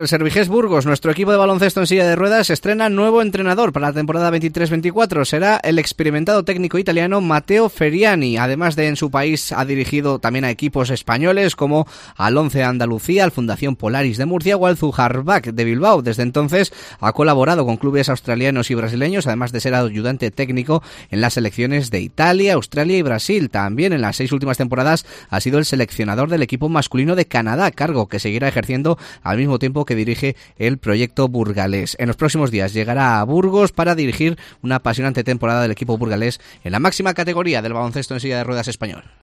El Servigés Burgos, nuestro equipo de baloncesto en silla de ruedas, estrena nuevo entrenador para la temporada 23-24. Será el experimentado técnico italiano Matteo Feriani. Además de en su país, ha dirigido también a equipos españoles como al Once Andalucía, al Fundación Polaris de Murcia o al Zuharbac de Bilbao. Desde entonces ha colaborado con clubes australianos y brasileños, además de ser ayudante técnico en las selecciones de Italia, Australia y Brasil. También en las 6 últimas temporadas ha sido el seleccionador del equipo masculino de Canadá, cargo que seguirá ejerciendo al mismo tiempo que dirige el proyecto burgalés. En los próximos días llegará a Burgos para dirigir una apasionante temporada del equipo burgalés en la máxima categoría del baloncesto en silla de ruedas español.